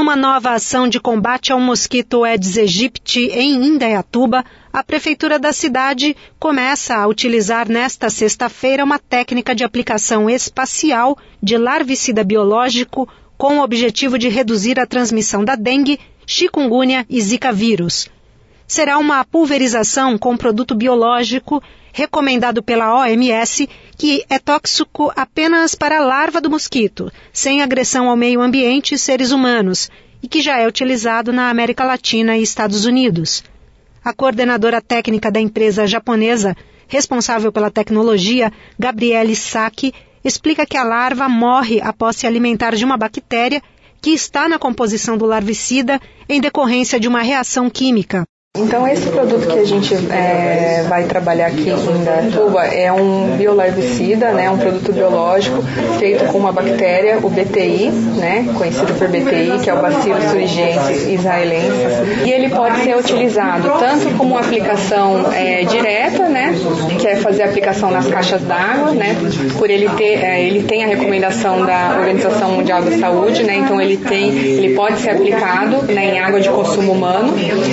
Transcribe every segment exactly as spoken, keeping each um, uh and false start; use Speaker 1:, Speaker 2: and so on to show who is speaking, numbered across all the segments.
Speaker 1: Numa nova ação de combate ao mosquito Aedes aegypti em Indaiatuba, a prefeitura da cidade começa a utilizar nesta sexta-feira uma técnica de aplicação espacial de larvicida biológico com o objetivo de reduzir a transmissão da dengue, chikungunya e zika vírus. Será uma pulverização com produto biológico recomendado pela O M S, que é tóxico apenas para a larva do mosquito, sem agressão ao meio ambiente e seres humanos, e que já é utilizado na América Latina e Estados Unidos. A coordenadora técnica da empresa japonesa, responsável pela tecnologia, Gabriele Saki, explica que a larva morre após se alimentar de uma bactéria que está na composição do larvicida em decorrência de uma reação química.
Speaker 2: Então, esse produto que a gente é, vai trabalhar aqui em Indaiatuba é um biolarvicida, né, um produto biológico feito com uma bactéria, o B T I, né, conhecido por B T I, que é o Bacillus thuringiensis israelensis, e ele pode ser utilizado tanto como uma aplicação é, direta, né, que é fazer a aplicação nas caixas d'água, né, por ele ter, é, ele tem a recomendação da Organização Mundial da Saúde, né, então ele tem, ele pode ser aplicado, né, em água de consumo humano,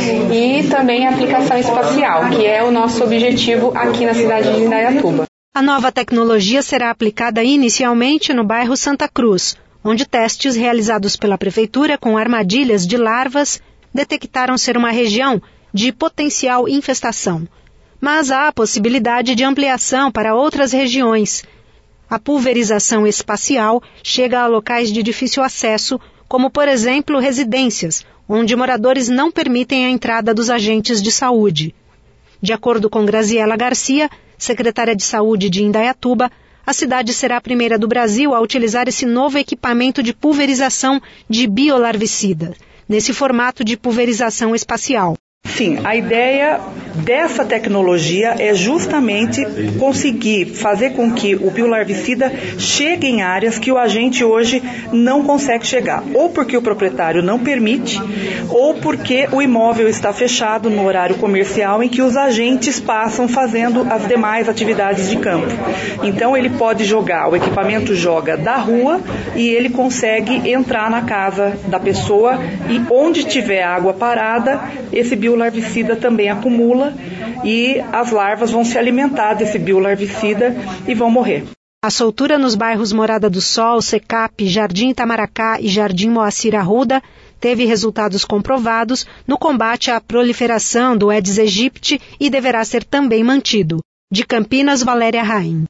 Speaker 2: e também a aplicação espacial, que é o nosso objetivo aqui na cidade de Indaiatuba.
Speaker 1: A nova tecnologia será aplicada inicialmente no bairro Santa Cruz, onde testes realizados pela prefeitura com armadilhas de larvas detectaram ser uma região de potencial infestação. Mas há a possibilidade de ampliação para outras regiões. A pulverização espacial chega a locais de difícil acesso, como, por exemplo, residências, onde moradores não permitem a entrada dos agentes de saúde. De acordo com Graziela Garcia, secretária de Saúde de Indaiatuba, a cidade será a primeira do Brasil a utilizar esse novo equipamento de pulverização de biolarvicida, nesse formato de pulverização espacial.
Speaker 3: Sim, a ideia dessa tecnologia é justamente conseguir fazer com que o biolarvicida chegue em áreas que o agente hoje não consegue chegar, ou porque o proprietário não permite, ou porque o imóvel está fechado no horário comercial em que os agentes passam fazendo as demais atividades de campo. Então ele pode jogar, o equipamento joga da rua e ele consegue entrar na casa da pessoa e onde tiver água parada, esse biolarvicida larvicida também acumula e as larvas vão se alimentar desse biolarvicida e vão morrer.
Speaker 1: A soltura nos bairros Morada do Sol, Secap, Jardim Itamaracá e Jardim Moacir Arruda teve resultados comprovados no combate à proliferação do Aedes aegypti e deverá ser também mantido. De Campinas, Valéria Raim.